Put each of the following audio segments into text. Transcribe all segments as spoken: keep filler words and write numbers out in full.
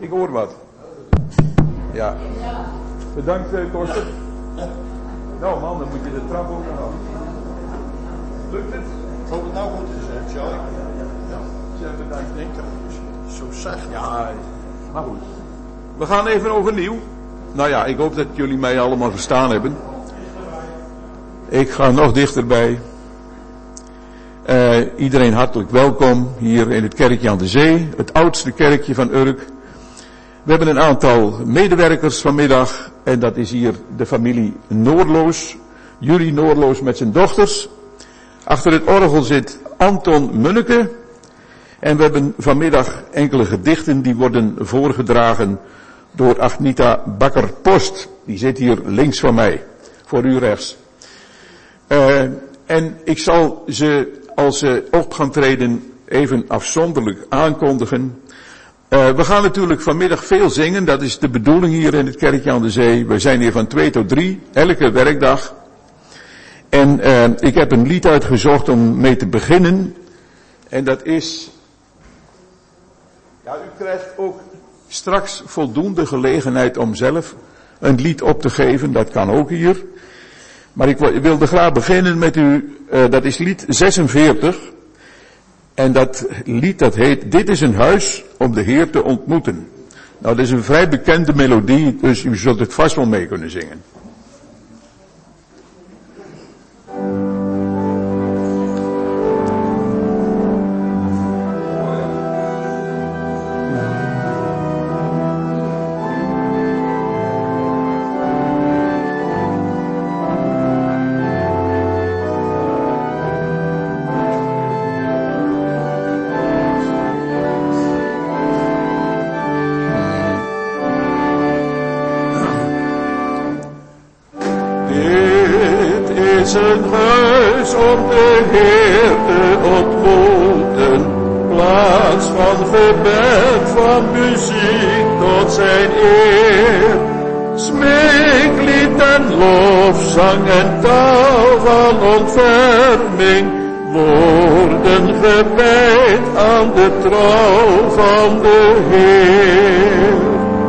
ik hoor wat. Ja. Bedankt, uh, Koster. Nou man, dan moet je de trap ook nog af. Lukt het? Ik hoop het nou goed is, hè, Charlie? Ja. Zeg bedankt. Ik denk dat het zo zacht. Ja, maar goed. We gaan even overnieuw. Nou ja, ik hoop dat jullie mij allemaal verstaan hebben. Ik ga nog dichterbij. Uh, iedereen hartelijk welkom hier in het kerkje aan de zee. Het oudste kerkje van Urk. We hebben een aantal medewerkers vanmiddag. En dat is hier de familie Noorloos. Jurie Noorloos met zijn dochters. Achter het orgel zit Anton Munneke. En we hebben vanmiddag enkele gedichten die worden voorgedragen door Agnita Bakker-Post. Die zit hier links van mij, voor u rechts. Uh, en ik zal ze, als ze op gaan treden, even afzonderlijk aankondigen. Uh, we gaan natuurlijk vanmiddag veel zingen, dat is de bedoeling hier in het kerkje aan de zee. We zijn hier van twee tot drie, elke werkdag. En uh, ik heb een lied uitgezocht om mee te beginnen. En dat is... Ja, u krijgt ook straks voldoende gelegenheid om zelf een lied op te geven. Dat kan ook hier. Maar ik wilde graag beginnen met u. Uh, dat is lied zesenveertig. En dat lied dat heet Dit is een huis om de Heer te ontmoeten. Nou, dat is een vrij bekende melodie. Dus u zult het vast wel mee kunnen zingen. Een huis om de Heer te ontmoeten, plaats van gebed, van muziek tot zijn eer. Smeeklied en lofzang en taal van ontferming, worden gewijd aan de trouw van de Heer.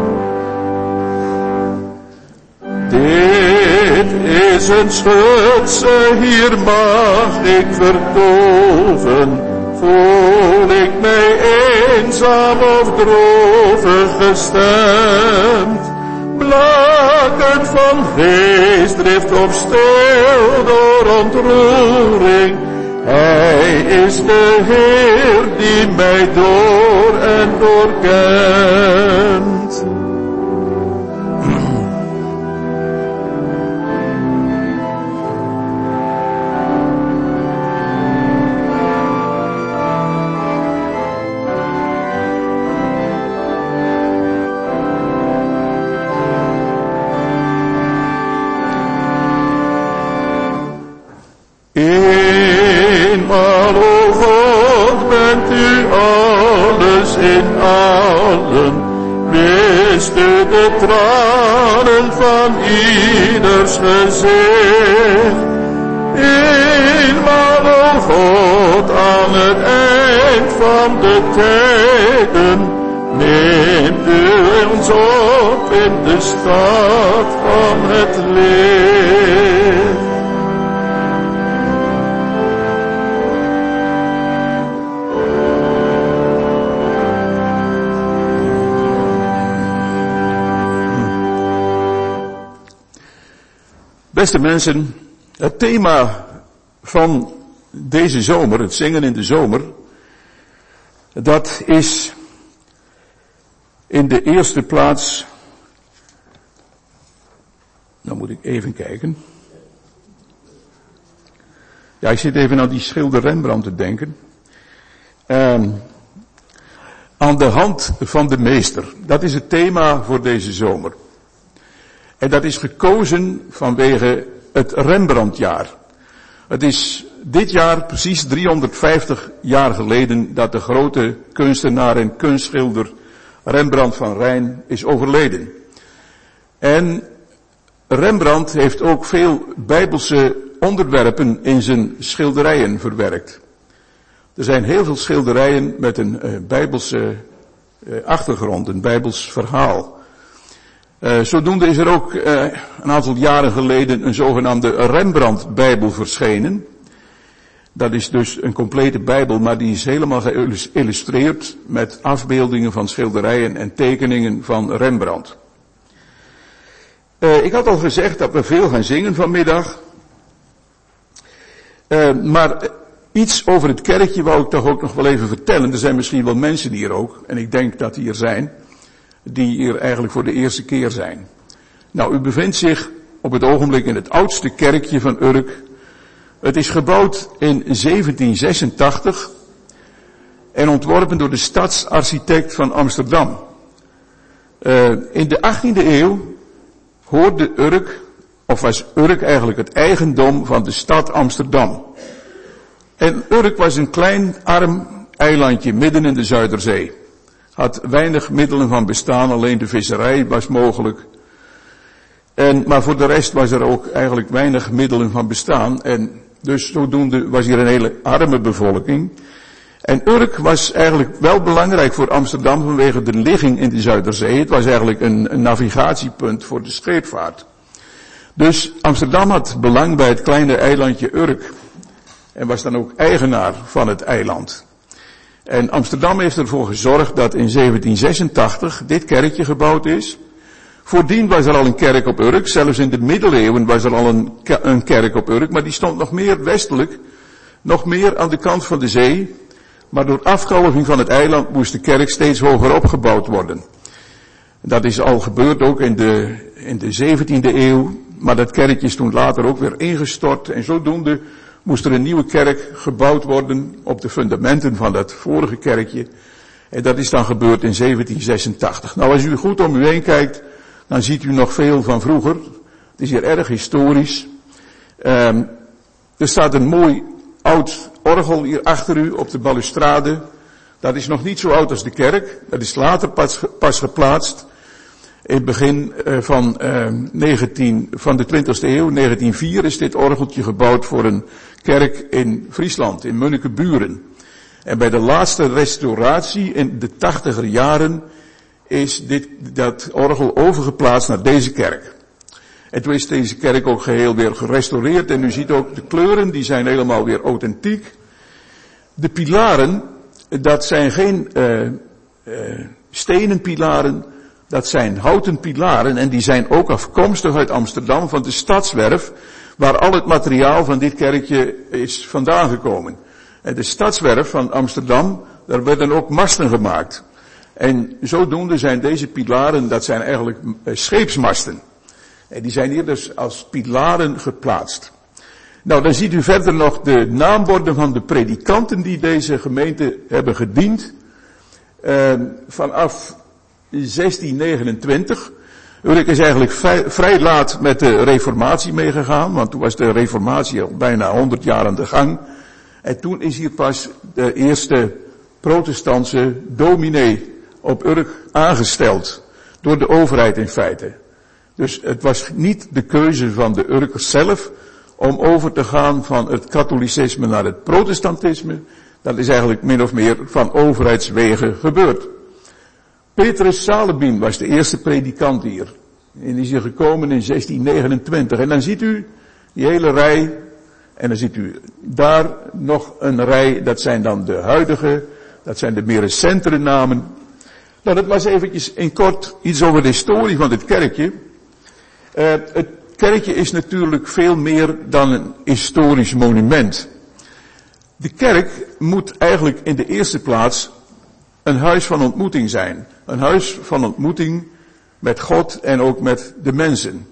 Dit is een schutse, hier mag ik vertoeven. Voel ik mij eenzaam of droevig gestemd. Blakend van geestdrift of stil door ontroering. Hij is de Heer die mij door en door kent. Eenmaal, o God, bent u alles in allen, wist u de tranen van ieders gezicht. Eenmaal, o God, aan het eind van de tijden, neemt u ons op in de stad van het licht. Beste mensen, het thema van deze zomer, het zingen in de zomer, dat is in de eerste plaats, nou moet ik even kijken. Ja, ik zit even aan die schilder Rembrandt te denken. Um, aan de hand van de meester, dat is het thema voor deze zomer. En dat is gekozen vanwege het Rembrandtjaar. Het is dit jaar precies driehonderdvijftig jaar geleden dat de grote kunstenaar en kunstschilder Rembrandt van Rijn is overleden. En Rembrandt heeft ook veel bijbelse onderwerpen in zijn schilderijen verwerkt. Er zijn heel veel schilderijen met een uh, bijbelse uh, achtergrond, een Bijbels verhaal. Uh, zodoende is er ook uh, een aantal jaren geleden een zogenaamde Rembrandt-bijbel verschenen. Dat is dus een complete Bijbel, maar die is helemaal geïllustreerd met afbeeldingen van schilderijen en tekeningen van Rembrandt. Uh, ik had al gezegd dat we veel gaan zingen vanmiddag. Uh, maar iets over het kerkje wou ik toch ook nog wel even vertellen. Er zijn misschien wel mensen hier ook, en ik denk dat die er zijn, die hier eigenlijk voor de eerste keer zijn. Nou, u bevindt zich op het ogenblik in het oudste kerkje van Urk. Het is gebouwd in zeventien zesentachtig en ontworpen door de stadsarchitect van Amsterdam. Uh, in de achttiende eeuw hoorde Urk, of was Urk eigenlijk het eigendom van de stad Amsterdam. En Urk was een klein, arm eilandje midden in de Zuiderzee. Had weinig middelen van bestaan, alleen de visserij was mogelijk. En, maar voor de rest was er ook eigenlijk weinig middelen van bestaan. En dus zodoende was hier een hele arme bevolking. En Urk was eigenlijk wel belangrijk voor Amsterdam vanwege de ligging in de Zuiderzee. Het was eigenlijk een, een navigatiepunt voor de scheepvaart. Dus Amsterdam had belang bij het kleine eilandje Urk. En was dan ook eigenaar van het eiland. En Amsterdam heeft ervoor gezorgd dat in zeventien zesentachtig dit kerkje gebouwd is. Voordien was er al een kerk op Urk, zelfs in de middeleeuwen was er al een, een kerk op Urk, maar die stond nog meer westelijk, nog meer aan de kant van de zee. Maar door afkalving van het eiland moest de kerk steeds hoger opgebouwd worden. Dat is al gebeurd ook in de, in de zeventiende eeuw, maar dat kerkje is toen later ook weer ingestort en zodoende moest er een nieuwe kerk gebouwd worden op de fundamenten van dat vorige kerkje. En dat is dan gebeurd in zeventien zesentachtig. Nou, als u goed om u heen kijkt, dan ziet u nog veel van vroeger. Het is hier erg historisch. Um, er staat een mooi oud orgel hier achter u op de balustrade. Dat is nog niet zo oud als de kerk. Dat is later pas, pas geplaatst. In het begin uh, van, uh, negentien, van de twintigste eeuw, negentien vier, is dit orgeltje gebouwd voor een kerk in Friesland, in Munnekeburen. En bij de laatste restauratie in de tachtiger jaren is dit, dat orgel overgeplaatst naar deze kerk. En toen is deze kerk ook geheel weer gerestaureerd en u ziet ook de kleuren, die zijn helemaal weer authentiek. De pilaren, dat zijn geen uh, uh, stenen pilaren, dat zijn houten pilaren en die zijn ook afkomstig uit Amsterdam van de Stadswerf, waar al het materiaal van dit kerkje is vandaan gekomen. En de Stadswerf van Amsterdam, daar werden ook masten gemaakt. En zodoende zijn deze pilaren, dat zijn eigenlijk uh, scheepsmasten. En die zijn hier dus als pilaren geplaatst. Nou, dan ziet u verder nog de naamborden van de predikanten die deze gemeente hebben gediend. Uh, vanaf zestien negenentwintig. Urk is eigenlijk vrij, vrij laat met de reformatie meegegaan, want toen was de reformatie al bijna honderd jaar aan de gang. En toen is hier pas de eerste protestantse dominee op Urk aangesteld. Door de overheid in feite. Dus het was niet de keuze van de Urkers zelf om over te gaan van het katholicisme naar het protestantisme. Dat is eigenlijk min of meer van overheidswegen gebeurd. Petrus Salebien was de eerste predikant hier. En die is hier gekomen in zestien negenentwintig. En dan ziet u die hele rij. En dan ziet u daar nog een rij. Dat zijn dan de huidige. Dat zijn de meer recentere namen. Nou, dat was eventjes in kort iets over de historie van dit kerkje. Uh, het kerkje is natuurlijk veel meer dan een historisch monument. De kerk moet eigenlijk in de eerste plaats een huis van ontmoeting zijn. Een huis van ontmoeting met God en ook met de mensen.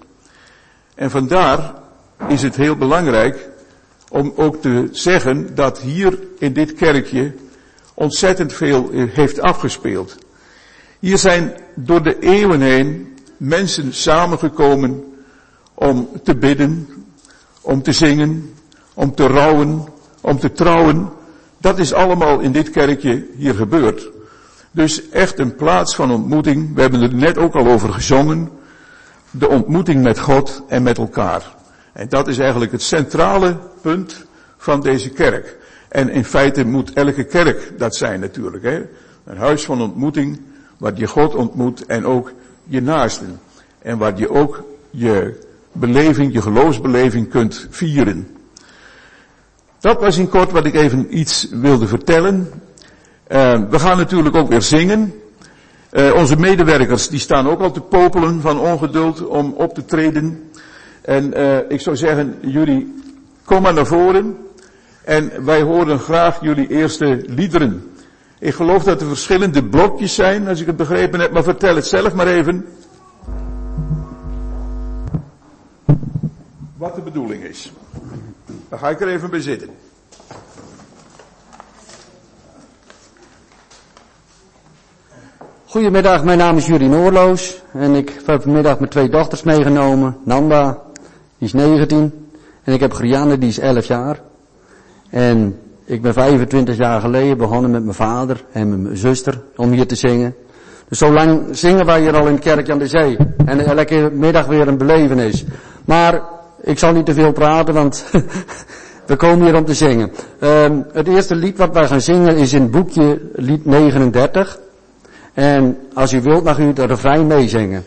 En vandaar is het heel belangrijk om ook te zeggen dat hier in dit kerkje ontzettend veel heeft afgespeeld. Hier zijn door de eeuwen heen mensen samengekomen om te bidden, om te zingen, om te rouwen, om te trouwen. Dat is allemaal in dit kerkje hier gebeurd. Dus echt een plaats van ontmoeting. We hebben er net ook al over gezongen. De ontmoeting met God en met elkaar. En dat is eigenlijk het centrale punt van deze kerk. En in feite moet elke kerk dat zijn natuurlijk. Hè? Een huis van ontmoeting Waar je God ontmoet en ook je naasten. En waar je ook je beleving, je geloofsbeleving kunt vieren. Dat was in kort wat ik even iets wilde vertellen. Uh, we gaan natuurlijk ook weer zingen. Uh, onze medewerkers die staan ook al te popelen van ongeduld om op te treden. En uh, ik zou zeggen, jullie kom maar naar voren. En wij horen graag jullie eerste liederen. Ik geloof dat er verschillende blokjes zijn, als ik het begrepen heb, maar vertel het zelf maar even. Wat de bedoeling is. Dan ga ik er even bij zitten. Goedemiddag, mijn naam is Jurie Noorloos en ik heb vanmiddag mijn twee dochters meegenomen. Nanda, die is negentien en ik heb Grianne, die is elf jaar. En ik ben vijfentwintig jaar geleden begonnen met mijn vader en met mijn zuster om hier te zingen. Dus zo lang zingen wij hier al in het kerkje aan de zee. En elke middag weer een belevenis. Maar ik zal niet te veel praten, want we komen hier om te zingen. Um, het eerste lied wat wij gaan zingen is in het boekje lied negenendertig. En als u wilt mag u het refrein meezingen.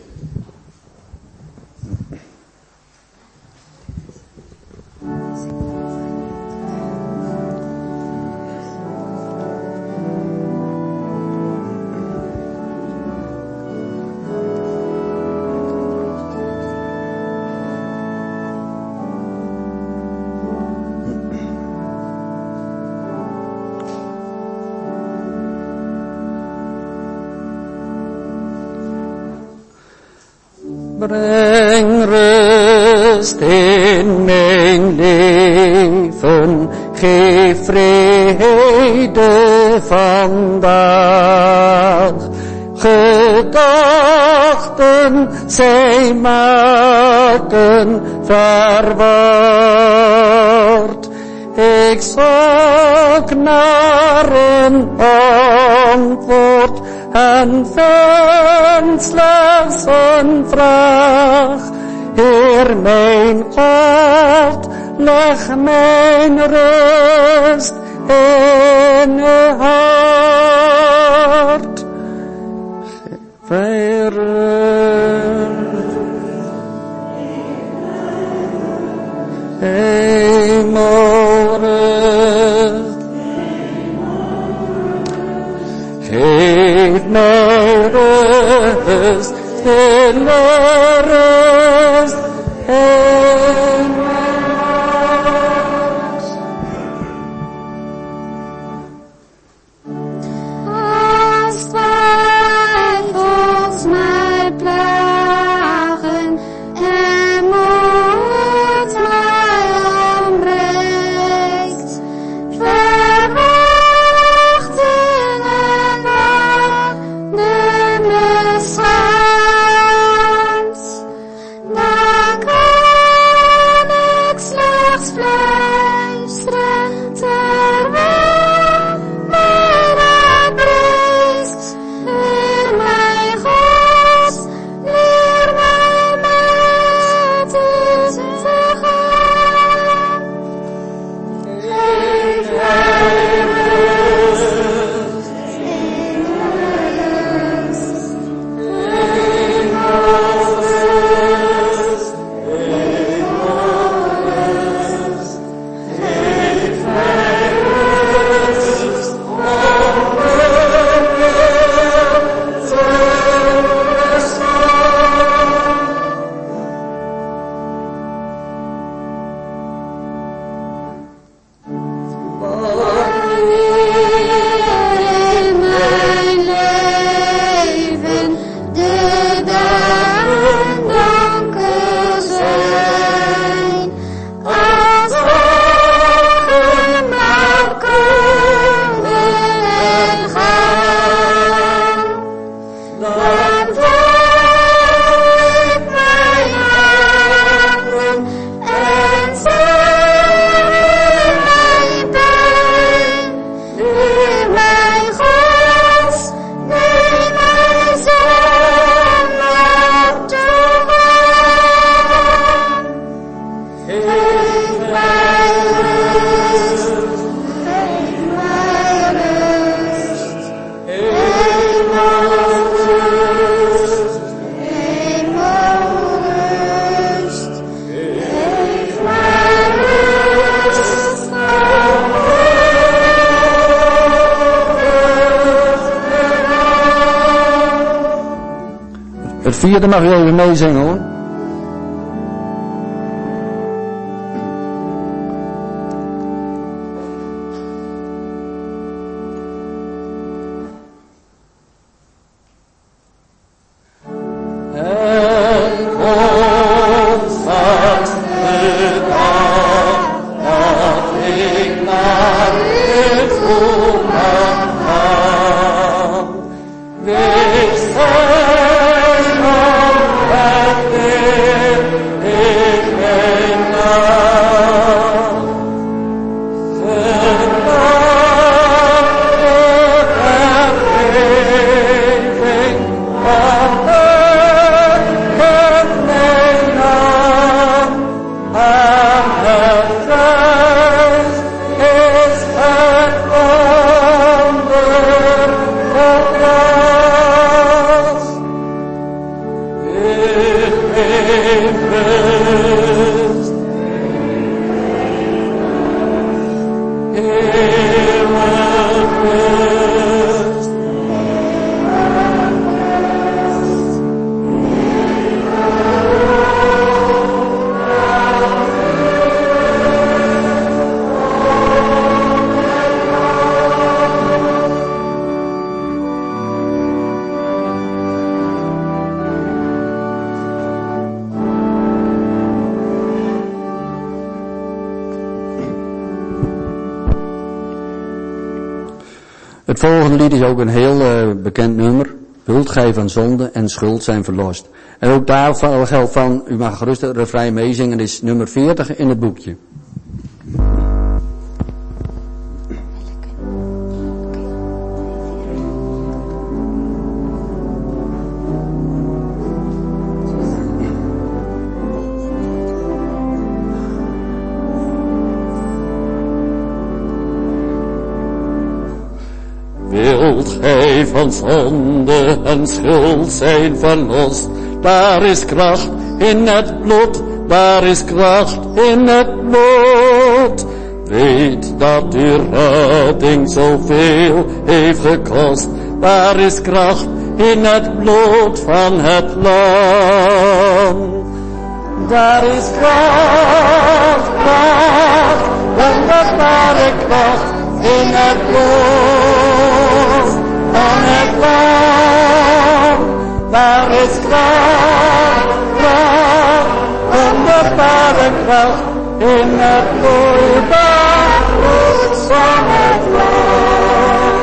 Breng rust in mijn leven, geef vrede vandaag. Gedachten zijn maken verward. Ik zoek naar een antwoord en vind slechts een vraag. Heer mijn God, leg mijn rust in uw hart. Geef mij rust, hemelrust. Geef mij rust, stille rust in mijn hart. Als twijfels mij plagen en moed mij omringt, verwachtingen de misgaans, Het vierde mag je even meezingen hoor. Het volgende lied is ook een heel uh, bekend nummer. Huld gij van zonde en schuld zijn verlost. En ook daar geldt van, u mag gerust het refrein meezingen, het is nummer veertig in het boekje. Wilt gij van zonde en schuld zijn verlost, daar is kracht in het bloed, daar is kracht in het bloed. Weet dat uw redding zoveel heeft gekost, daar is kracht in het bloed van het lam. Daar is kracht, kracht, wonderbare kracht in het bloed van het lam. Daar is kracht, kracht, wonderbare kracht in het bloed van het lam.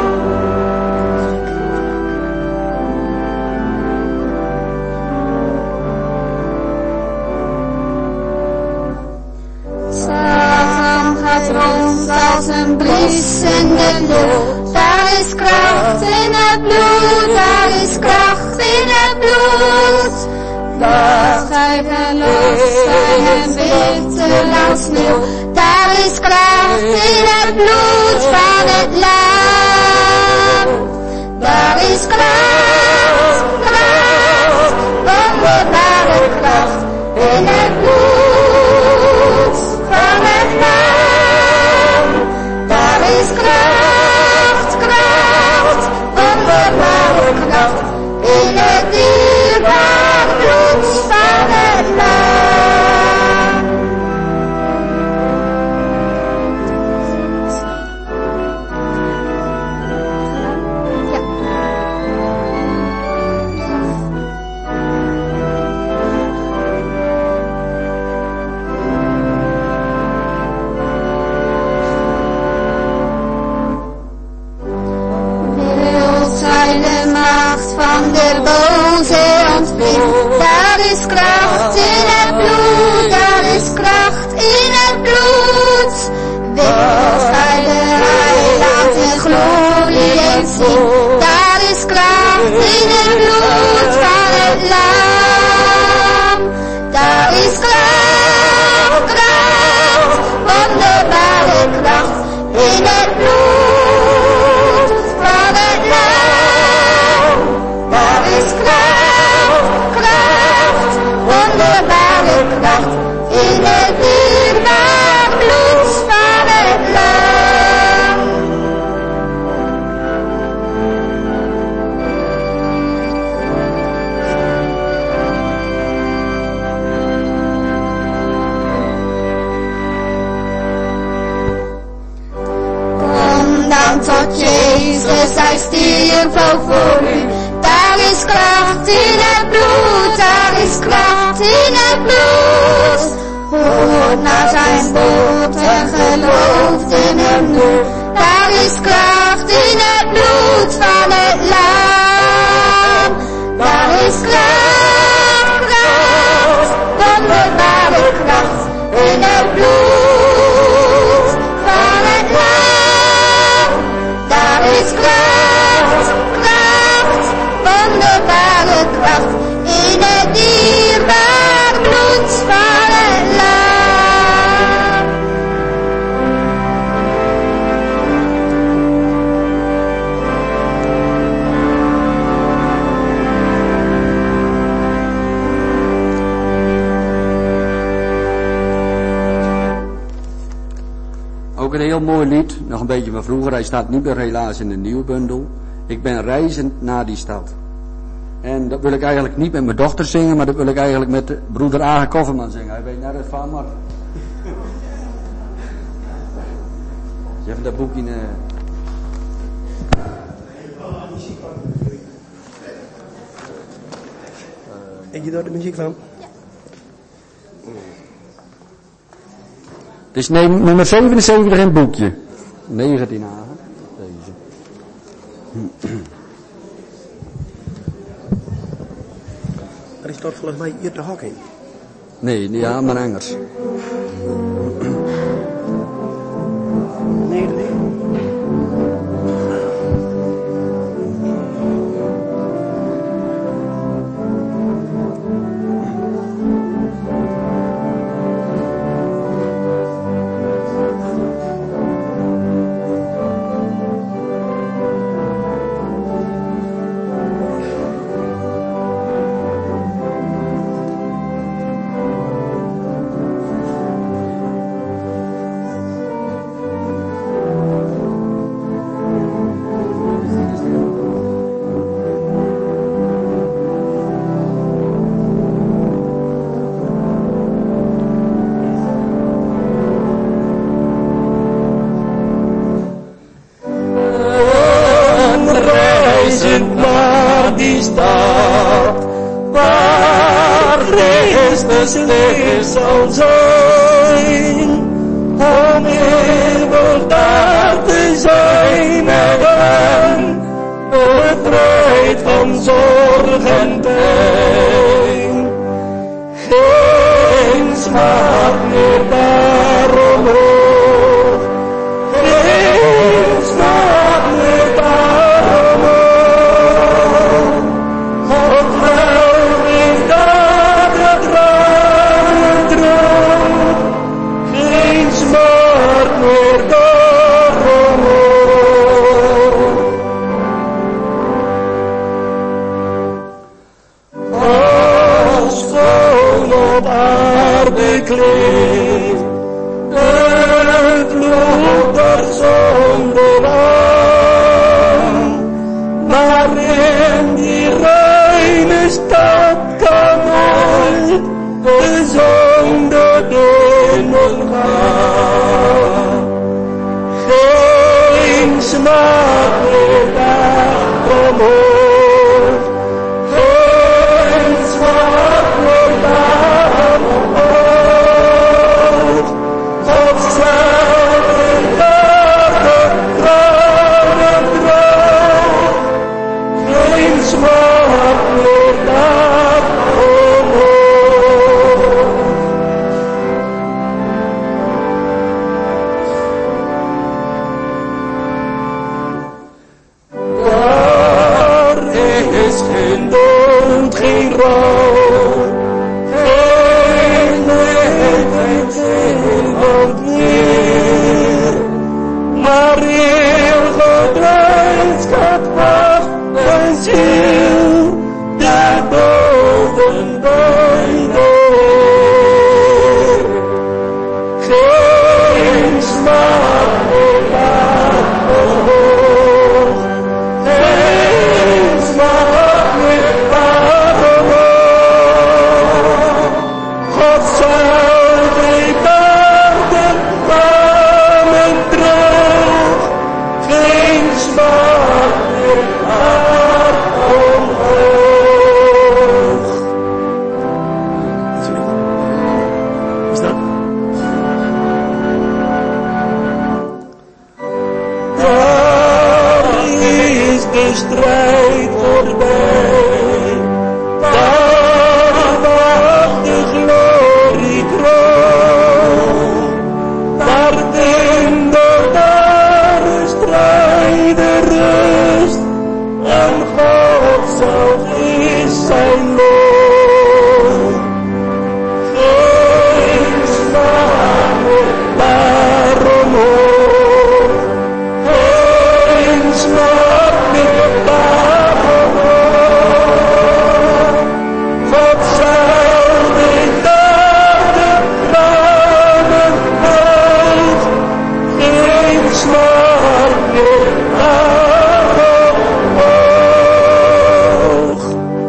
Satan gaat rond als een bries in de lucht. Daar is kracht in het bloed, daar is kracht in het bloed. Daar gij verlost zijn en witte als sneeuw. Daar is kracht in het bloed van het lam. Daar is kracht, kracht, wonderbare kracht in het bloed van het lam. Daar is kracht, kracht, wonderbare kracht in het dierbaar bloed van het lam. Van de boze ontwint. Daar is kracht in het bloed, daar is kracht in het bloed. Wilt gij de heiland in glorie eens zien. Daar is kracht in het bloed van het lam. Daar is kracht, kracht, wonderbare kracht in het bloed van het lam. Daar is kracht, kracht, wonderbare kracht in het dierbaar bloed van het lam. Jezus, hij stierf ook voor u. Daar is kracht in het bloed, daar is kracht in het bloed. Hoort naar zijn woord en gelooft in hem nu. Daar is kracht in het bloed van het lam. Daar is kracht, kracht, wonderbare kracht in het bloed van het lam. Daar is kracht, kracht, wonderbare kracht in het dierbaar bloed van het lam. Ook een heel mooi lied, nog een beetje van vroeger. Hij staat niet meer helaas in de nieuwe bundel. Ik ben reizend naar die stad. En dat wil ik eigenlijk niet met mijn dochter zingen, maar dat wil ik eigenlijk met de broeder Agen Kofferman zingen. Hij weet nergens van, maar... Even dat boekje... Uh... En je doet de muziek van? Het is nummer zevenenzeventig in het boekje. negentien Agen. Deze. Er is toch volgens mij hier te hok in. Nee, ja, maar Engels. Nee, nee. Zal zijn, om eeuwig daar te zijn met hem, bevrijd van zorg en pijn. Geen smaak meer daaromhoog, geen smaak meer daaromhoog. God wel is daar de tranen droog, geen smaak meer daaromhoog. Als schoon op aarde kleed, het bloed der zonde lang, maar in die reine stad kan nooit de zonde binnengaan. Geen smaak meer daaromhoog, geen smaak meer daaromhoog. God zelf in daar de tranen droog, geen smaak meer daaromhoog. de strijd voorbij. Daar wacht de gloriekroon. Daar vinden daar de strijder rust. En God zelf is zijn loon. Geen slagen daarom hoog. Geen slag meer daarom hoog. God zal dit daar de tranen uit. Geen slag meer daarom hoog.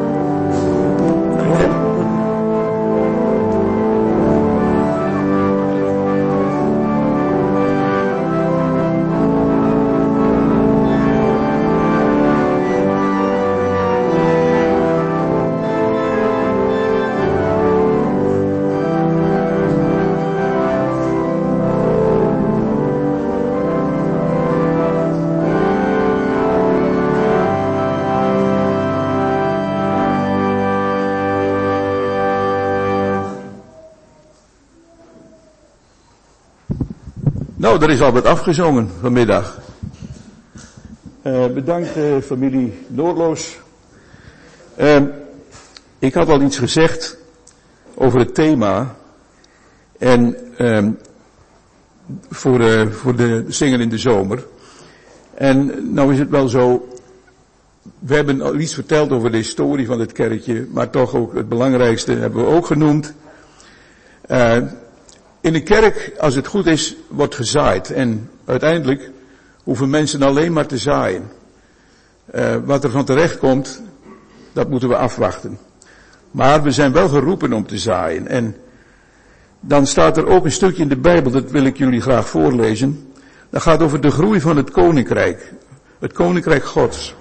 Nou, er is al wat afgezongen vanmiddag. Uh, bedankt uh, familie Noordloos. Uh, ik had al iets gezegd over het thema. En uh, voor, uh, voor de zingen in de zomer. En nou is het wel zo. We hebben al iets verteld over de historie van het kerkje. Maar toch ook het belangrijkste hebben we ook genoemd. Uh, In de kerk, als het goed is, wordt gezaaid. En uiteindelijk hoeven mensen alleen maar te zaaien. Uh, wat er van terecht komt, dat moeten we afwachten. Maar we zijn wel geroepen om te zaaien. En dan staat er ook een stukje in de Bijbel, dat wil ik jullie graag voorlezen. Dat gaat over de groei van het koninkrijk. Het koninkrijk Gods.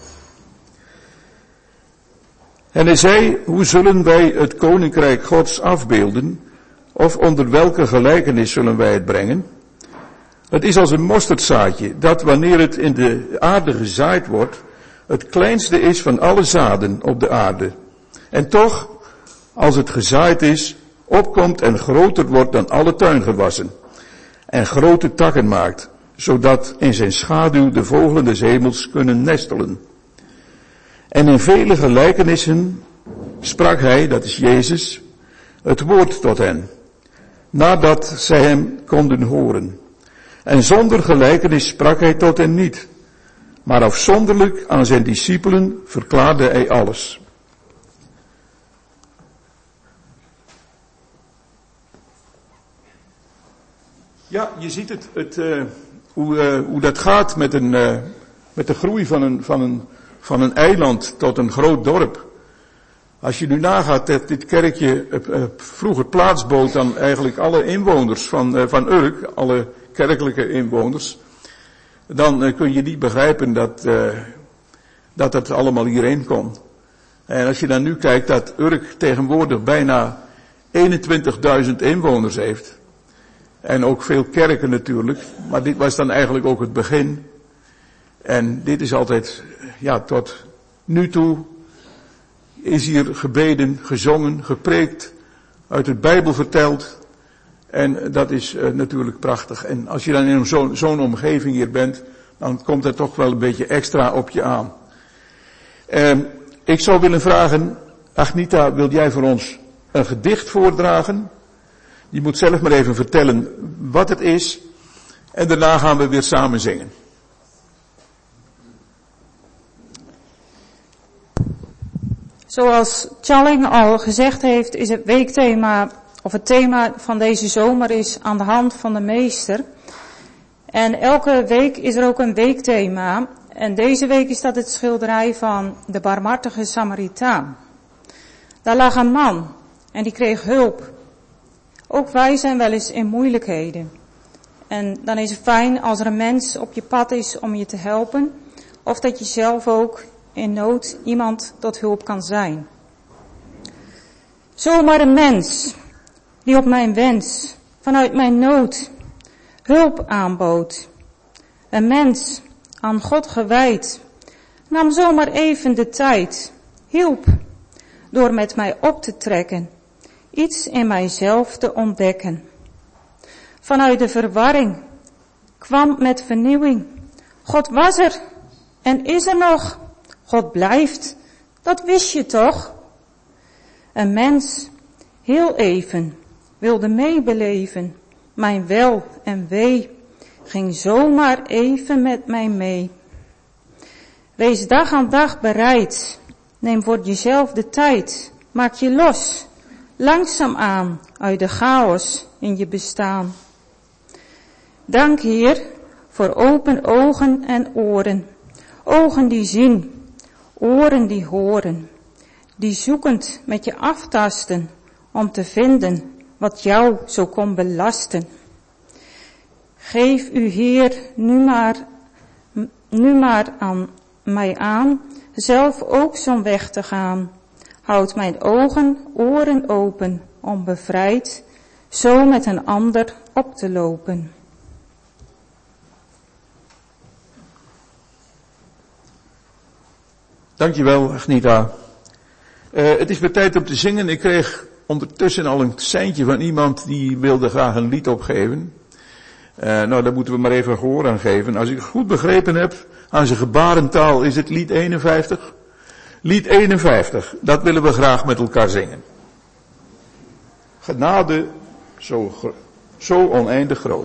En hij zei, hoe zullen wij het koninkrijk Gods afbeelden? Of onder welke gelijkenis zullen wij het brengen? Het is als een mosterdzaadje, dat wanneer het in de aarde gezaaid wordt, het kleinste is van alle zaden op de aarde. En toch, als het gezaaid is, opkomt en groter wordt dan alle tuingewassen. En grote takken maakt, zodat in zijn schaduw de vogelen des hemels kunnen nestelen. En in vele gelijkenissen sprak hij, dat is Jezus, het woord tot hen, nadat zij hem konden horen. En zonder gelijkenis sprak hij tot hen niet, maar afzonderlijk aan zijn discipelen verklaarde hij alles. Ja, je ziet het, het uh, hoe, uh, hoe dat gaat met, een, uh, met de groei van een, van, een, van een eiland tot een groot dorp. Als je nu nagaat dat dit kerkje uh, uh, vroeger plaatsbood aan eigenlijk alle inwoners van, uh, van Urk, alle kerkelijke inwoners, dan uh, kun je niet begrijpen dat, uh, dat het allemaal hierheen kon. En als je dan nu kijkt dat Urk tegenwoordig bijna eenentwintigduizend inwoners heeft, en ook veel kerken natuurlijk, maar dit was dan eigenlijk ook het begin. En dit is altijd, ja, tot nu toe is hier gebeden, gezongen, gepreekt, uit de Bijbel verteld. En dat is uh, natuurlijk prachtig. En als je dan in zo'n zo'n omgeving hier bent, dan komt er toch wel een beetje extra op je aan. Uh, ik zou willen vragen, Agnita, wil jij voor ons een gedicht voordragen? Je moet zelf maar even vertellen wat het is. En daarna gaan we weer samen zingen. Zoals Challing al gezegd heeft, is het weekthema, of het thema van deze zomer is aan de hand van de meester. En elke week is er ook een weekthema. En deze week is dat het schilderij van de barmhartige Samaritaan. Daar lag een man en die kreeg hulp. Ook wij zijn wel eens in moeilijkheden. En dan is het fijn als er een mens op je pad is om je te helpen. Of dat je zelf ook in nood iemand tot hulp kan zijn. Zomaar een mens die op mijn wens, vanuit mijn nood, hulp aanbood. Een mens aan God gewijd, nam zomaar even de tijd, hielp, door met mij op te trekken, iets in mijzelf te ontdekken. Vanuit de verwarring kwam met vernieuwing. God was er en is er nog. God blijft, dat wist je toch? Een mens, heel even, wilde meebeleven. Mijn wel en wee ging zomaar even met mij mee. Wees dag aan dag bereid. Neem voor jezelf de tijd. Maak je los, langzaamaan, uit de chaos in je bestaan. Dank Heer voor open ogen en oren. Ogen die zien, oren die horen. Die zoekend met je aftasten om te vinden wat jou zo kon belasten. Geef u Heer nu maar, nu maar aan mij aan, zelf ook zo'n weg te gaan. Houd mijn ogen, oren open, om bevrijd, zo met een ander op te lopen. Dankjewel, Agnita. Uh, het is weer tijd om te zingen. Ik kreeg ondertussen al een seintje van iemand die wilde graag een lied opgeven. Uh, nou, daar moeten we maar even gehoor aan geven. Als ik het goed begrepen heb, aan zijn gebarentaal is het lied eenenvijftig. Lied eenenvijftig, dat willen we graag met elkaar zingen. Genade zo, zo oneindig groot.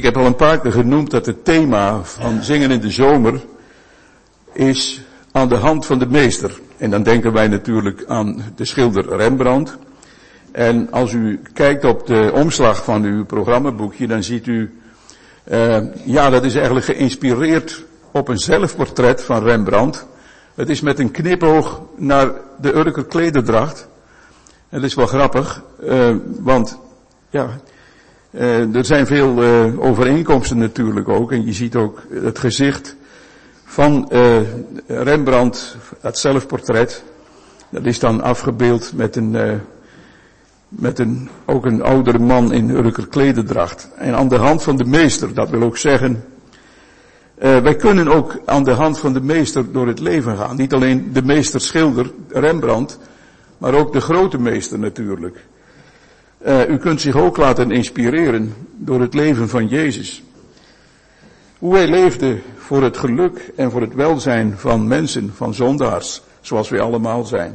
ik heb al een paar keer genoemd dat het thema van Zingen in de Zomer is aan de hand van de meester. En dan denken wij natuurlijk aan de schilder Rembrandt. En als u kijkt op de omslag van uw programmaboekje, dan ziet u, uh, ja, dat is eigenlijk geïnspireerd op een zelfportret van Rembrandt. Het is met een knipoog naar de Urker klederdracht. En dat is wel grappig, uh, want, ja, uh, er zijn veel uh, overeenkomsten natuurlijk ook. En je ziet ook het gezicht van uh, Rembrandt, het zelfportret. Dat is dan afgebeeld met een, uh, met een, ook een oudere man in Urker klederdracht. En aan de hand van de meester, dat wil ook zeggen, uh, wij kunnen ook aan de hand van de meester door het leven gaan. Niet alleen de meester schilder, Rembrandt, maar ook de grote meester natuurlijk. Uh, u kunt zich ook laten inspireren door het leven van Jezus. Hoe hij leefde voor het geluk en voor het welzijn van mensen, van zondaars, zoals wij allemaal zijn.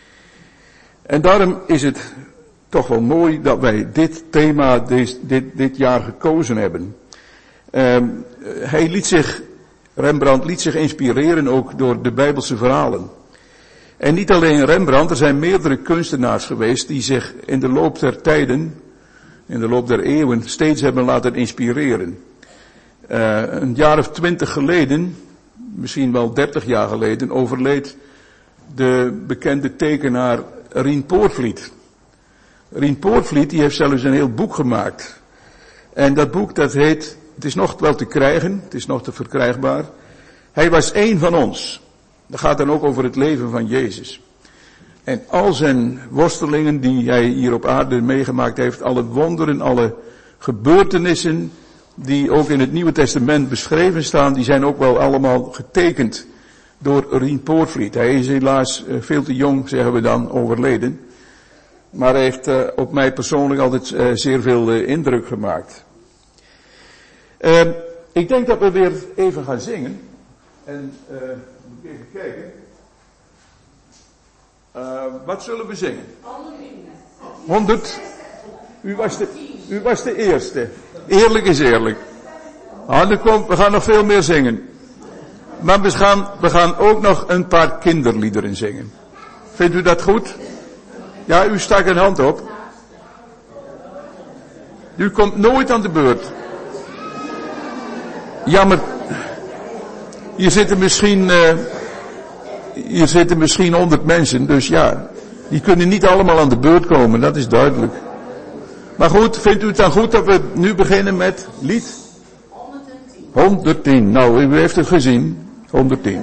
En daarom is het toch wel mooi dat wij dit thema dit, dit, dit jaar gekozen hebben. Uh, hij liet zich, Rembrandt liet zich inspireren ook door de Bijbelse verhalen. En niet alleen Rembrandt, er zijn meerdere kunstenaars geweest die zich in de loop der tijden, in de loop der eeuwen, steeds hebben laten inspireren. Uh, een jaar of twintig geleden, misschien wel dertig jaar geleden, overleed de bekende tekenaar Rien Poortvliet. Rien Poortvliet, die heeft zelfs een heel boek gemaakt. En dat boek dat heet, het is nog wel te krijgen, het is nog te verkrijgbaar. Hij was één van ons. Dat gaat dan ook over het leven van Jezus. En al zijn worstelingen die hij hier op aarde meegemaakt heeft, alle wonderen, alle gebeurtenissen die ook in het Nieuwe Testament beschreven staan, die zijn ook wel allemaal getekend door Rien Poortvliet. Hij is helaas veel te jong, zeggen we dan, overleden. Maar hij heeft uh, op mij persoonlijk altijd uh, zeer veel uh, indruk gemaakt. Uh, ik denk dat we weer even gaan zingen. En uh, moet ik even kijken. Uh, wat zullen we zingen? honderd. U was de, u was de eerste. Eerlijk is eerlijk. Ah, er komt, we gaan nog veel meer zingen. Maar we gaan, we gaan ook nog een paar kinderliederen zingen. Vindt u dat goed? Ja, u stak een hand op. U komt nooit aan de beurt. Jammer. Hier zitten misschien, uh, hier zitten misschien honderd mensen, dus ja, die kunnen niet allemaal aan de beurt komen, dat is duidelijk. Maar goed, vindt u het dan goed dat we nu beginnen met lied? honderdtien. Nou, u heeft het gezien. honderdtien.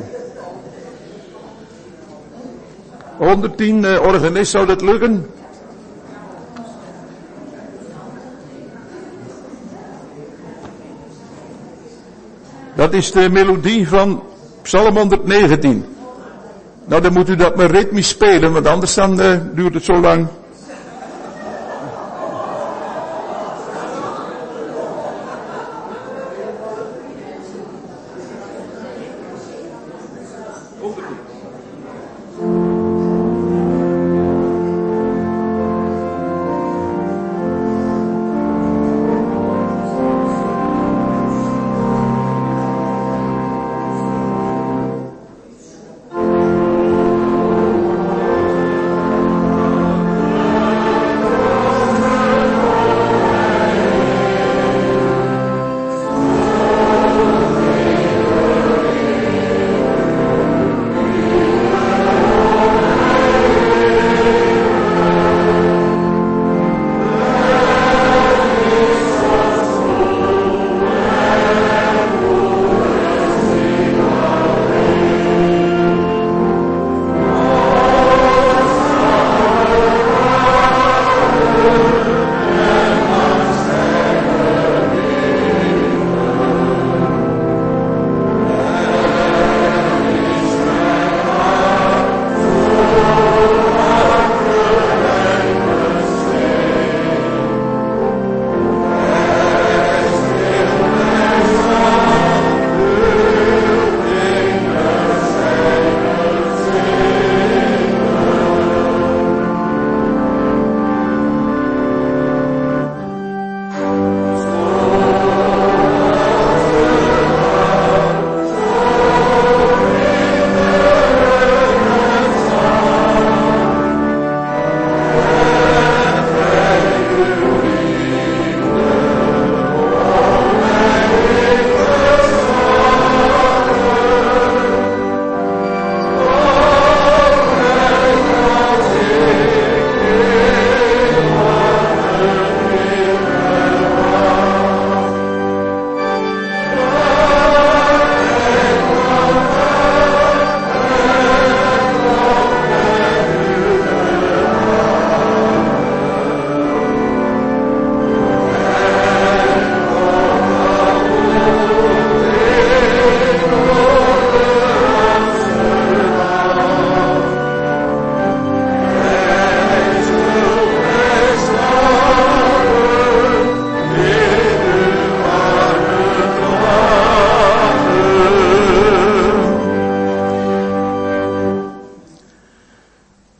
honderdtien, uh, organist, zou dat lukken? Dat is de melodie van Psalm honderdnegentien. Nou, dan moet u dat maar ritmisch spelen, want anders dan uh, duurt het zo lang.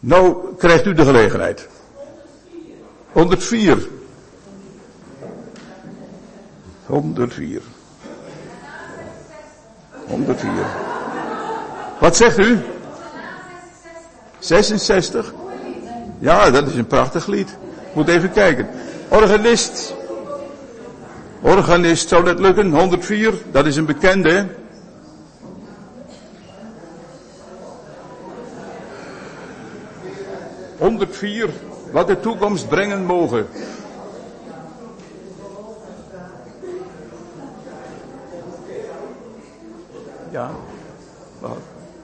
Nou krijgt u de gelegenheid. honderdvier. honderdvier. honderdvier. Wat zegt u? zesenzestig. Ja, dat is een prachtig lied. Moet even kijken. Organist. Organist, zou dat lukken? honderdvier, dat is een bekende. honderdvier, wat de toekomst brengen mogen. Ja. Wacht.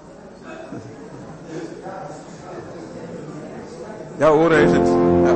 Ja hoor, heeft het. Ja.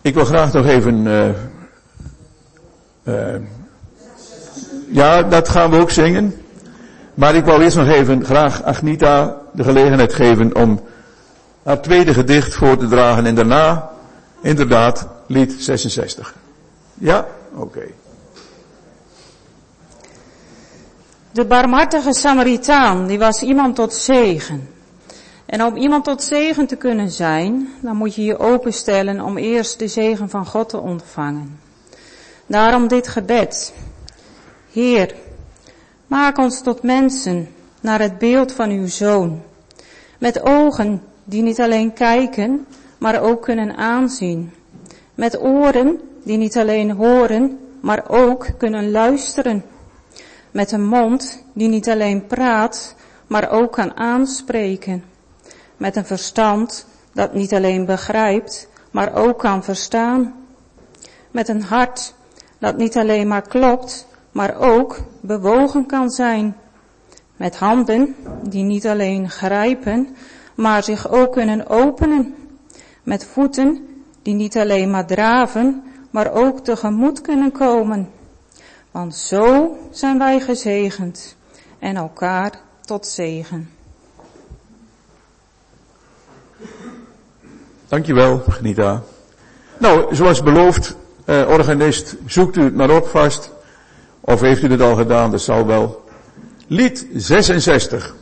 Ik wil graag nog even, uh, uh, ja, dat gaan we ook zingen. Maar ik wou eerst nog even graag Agnita de gelegenheid geven om haar tweede gedicht voor te dragen. En daarna, inderdaad, lied zesenzestig. Ja? Oké. Okay. De barmhartige Samaritaan, die was iemand tot zegen. En om iemand tot zegen te kunnen zijn, dan moet je je openstellen om eerst de zegen van God te ontvangen. Daarom dit gebed. Heer, maak ons tot mensen naar het beeld van uw Zoon. Met ogen die niet alleen kijken, maar ook kunnen aanzien. Met oren die niet alleen horen, maar ook kunnen luisteren. Met een mond die niet alleen praat, maar ook kan aanspreken. Met een verstand dat niet alleen begrijpt, maar ook kan verstaan. Met een hart dat niet alleen maar klopt, maar ook bewogen kan zijn. Met handen die niet alleen grijpen, maar zich ook kunnen openen. Met voeten die niet alleen maar draven, maar ook tegemoet kunnen komen. Want zo zijn wij gezegend en elkaar tot zegen. Dankjewel, Genita. Nou, zoals beloofd, eh, organist, zoekt u het maar op vast. Of heeft u het al gedaan, dat zal wel. Lied zesenzestig.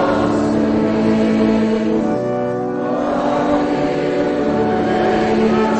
Amen.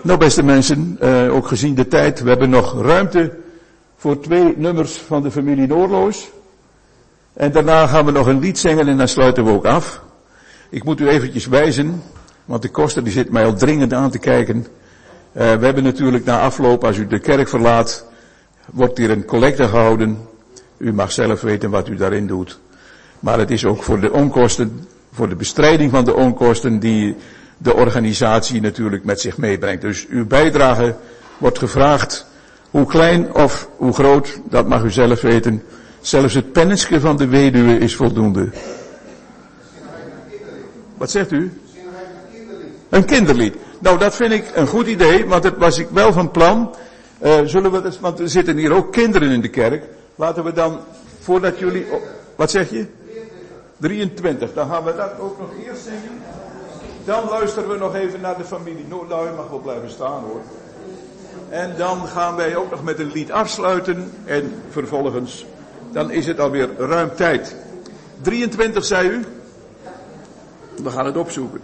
Nou, beste mensen, uh, ook gezien de tijd, we hebben nog ruimte voor twee nummers van de familie Noorloos. En daarna gaan we nog een lied zingen en dan sluiten we ook af. Ik moet u eventjes wijzen, want de koster die zit mij al dringend aan te kijken. Uh, we hebben natuurlijk na afloop, als u de kerk verlaat, wordt hier een collecte gehouden. U mag zelf weten wat u daarin doet. Maar het is ook voor de onkosten, voor de bestrijding van de onkosten die de organisatie natuurlijk met zich meebrengt. Dus uw bijdrage wordt gevraagd, hoe klein of hoe groot, dat mag u zelf weten. Zelfs het pennenske van de weduwe is voldoende. Wat zegt u? Een kinderlied. Nou, dat vind ik een goed idee, want dat was ik wel van plan. Uh, zullen we dat, want er zitten hier ook kinderen in de kerk. Laten we dan, voordat jullie, oh, wat zeg je? drieëntwintig. Dan gaan we dat ook nog eerst zingen. Dan luisteren we nog even naar de familie Noord. Nou, je mag wel blijven staan hoor. En dan gaan wij ook nog met een lied afsluiten. En vervolgens, dan is het alweer ruim tijd. drieëntwintig zei u? We gaan het opzoeken.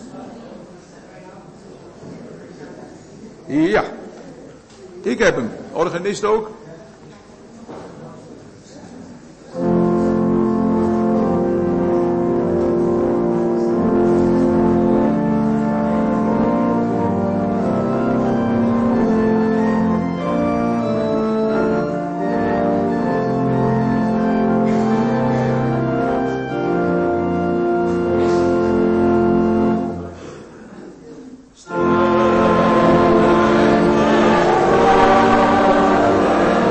Ja. Ik heb hem. Organist ook. Stand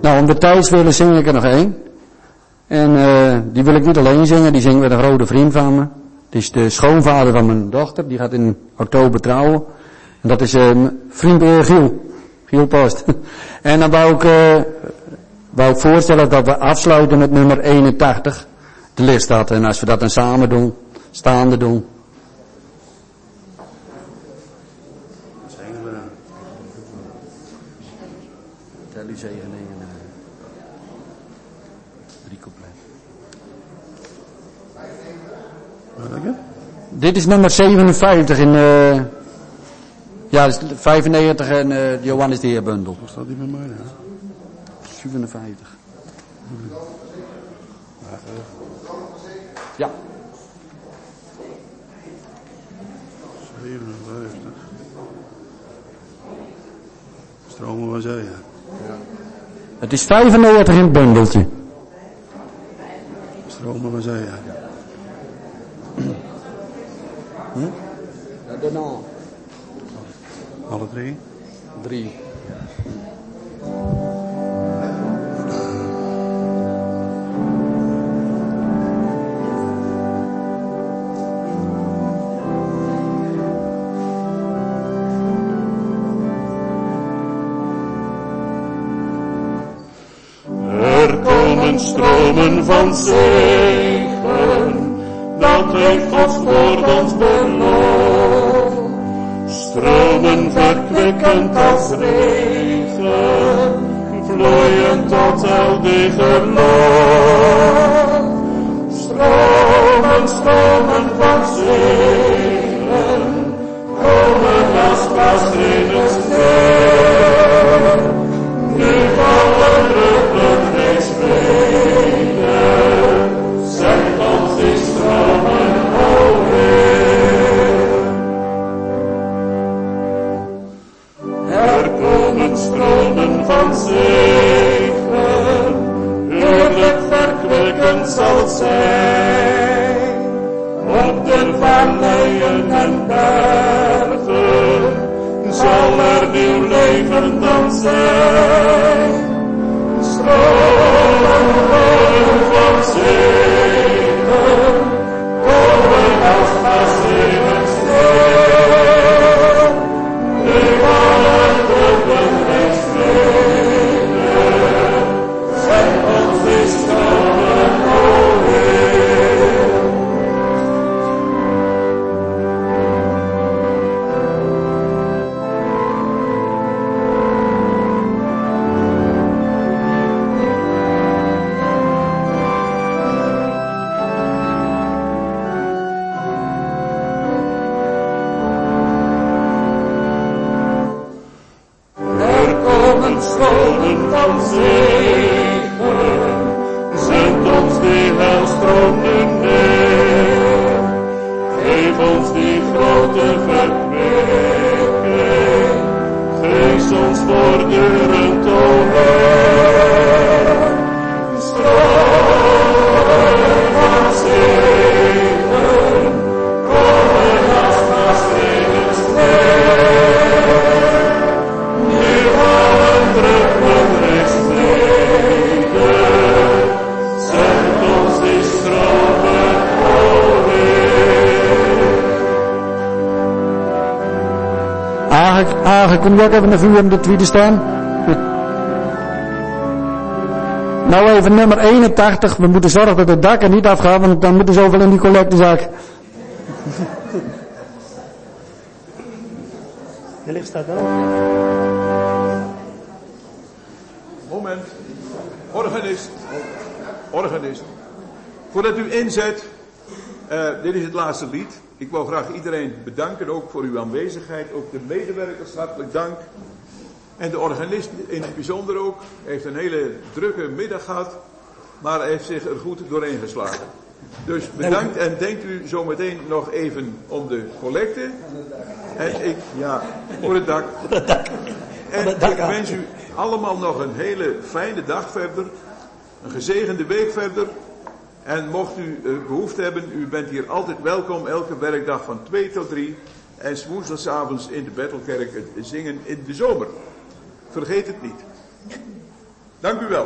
Nou, om de tijd willen zing ik er nog één. En uh, die wil ik niet alleen zingen, die zingen met een grote vriend van me. Die is de schoonvader van mijn dochter, die gaat in oktober trouwen. En dat is uh, mijn vriend uh, Giel. Giel Post. En dan wou ik, uh, wou ik voorstellen dat we afsluiten met nummer eenentachtig. De ligt dat. En als we dat dan samen doen, staande doen. Tel u zegen en drie couplet. Welke? Dit is nummer zevenenvijftig in, uh, ja, dat is vijfennegentig en uh, Johannes de Heer bundel. Hoe staat die bij mij? Hè? zevenenvijftig. Ja. zevenenvijftig. Stromen van zee, ja. Het is vijfennegentig in het bundeltje. Stromen van zee, ja. Hm? Ja, daarna. Alle drie? Drie. Er komen stromen van zegen, dat heeft Gods woord ons beloofd. Stromen verkwikkend als regen, vloeien tot eeuwig geloof. Stromen, stromen van zegen, komen als pas in het steen. Nu vallen druppelen reeds vrede, zend ons die stromen, o Heer. Er komen stromen van zegen, heerlijk verkwikkend zal het zijn. Op de valleien en bergen zal er nieuw leven dan zijn. Stromen van zegen, komen als pas in het steen. Nu vallen druppelen reeds vrede, zend ons die stromen, o Heer. Er komen stromen van zegen, zend ons die heilstroom nu neer. Geef ons die grote verkwikking, geef ons voortdurend, o Heer. Stromen van zegen, komen als pas in het steen. Nu vallen druppelen reeds vrede, zend ons die stromen, o Heer. Age, Age, kom je ook even naar vuur om de tweede staan? Nou even nummer eenentachtig. We moeten zorgen dat het dak er niet afgaat, want dan moeten zoveel in die collectezak. De licht staat wel. Moment. Organist. Organist. Voordat u inzet, uh, dit is het laatste lied. Ik wil graag iedereen bedanken, ook voor uw aanwezigheid. Ook de medewerkers, hartelijk dank. En de organist in het bijzonder ook. Hij heeft een hele drukke middag gehad, maar hij heeft zich er goed doorheen geslagen. Dus bedankt en denkt u zometeen nog even om de collecte. En ik, ja, voor het dak. En ik wens u allemaal nog een hele fijne dag verder. Een gezegende week verder. En mocht u uh, behoefte hebben, u bent hier altijd welkom, elke werkdag van twee tot drie. En 's woensdagavonds in de Bethelkerk het zingen in de zomer. Vergeet het niet. Dank u wel.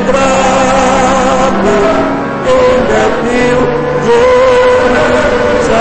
in het nieuw Jeruzalem.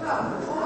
Ja.